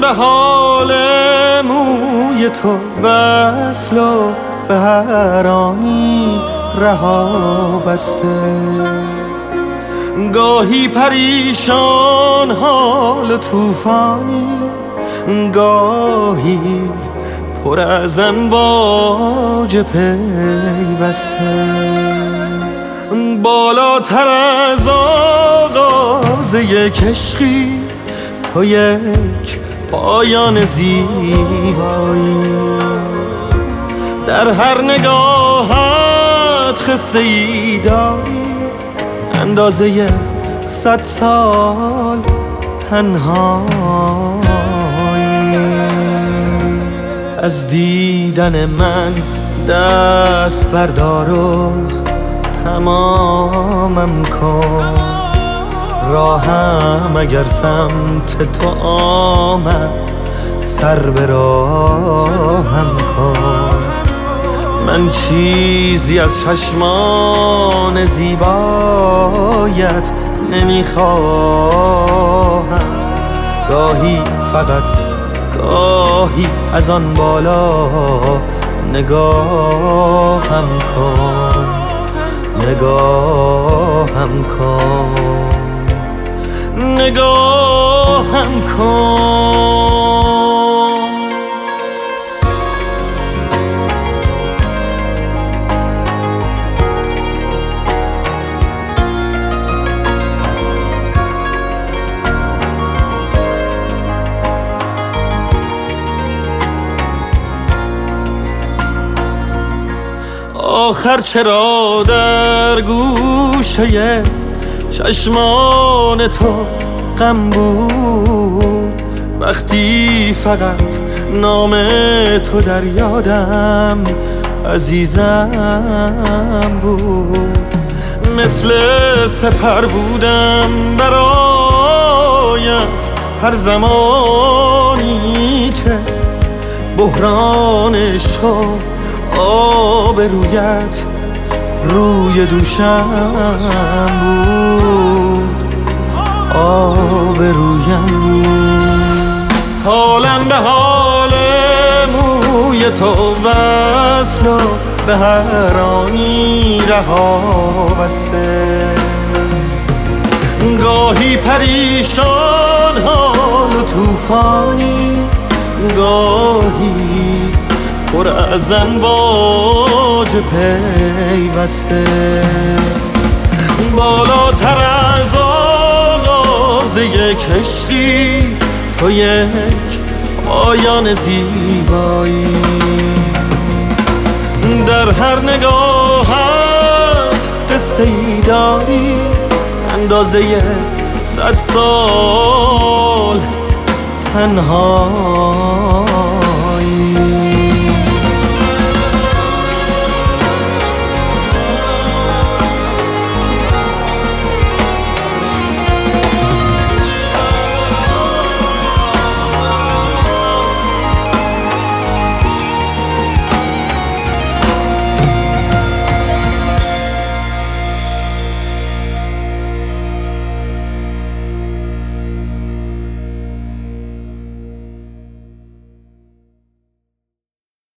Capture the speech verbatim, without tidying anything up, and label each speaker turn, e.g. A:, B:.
A: حال موی تو وصل و به هر آنی رها بسته، گاهی پریشان حال طوفانی، گاهی پر از امواج پیوسته. بالاتر از آغاز یک عشقی تو یک پایان زیبایی، در هر نگاهت قصه ای داری، اندازه صد سال تنهایی. از دیدن من دست بردار و تمامم کن، راهم اگر سمت تو آمد سر به راهم کن. من چیزی از چشمان زیبایت نمیخواهم، گاهی فقط گاهی از آن بالا نگاهم کن، نگاهم کن، نگاهم کن. آخر چرا در گوشه چشمان تو غم بود، وقتی فقط نام تو در یادم عزیزم بود. مثل سپر بودم برایت هر زمانی که بحران عشق و آب رویت روی دوشم بود، آب رویم بود. حالم به حال موی تو وصل و به هر آنی رها بسته، گاهی پریشان حال و طوفانی، گاهی پر از امواج پیوسته. بالاتر از آغاز یک عشقی تو یک پایان زیبایی، در هر نگاهت قصه ای داری، اندازه صد سال تنها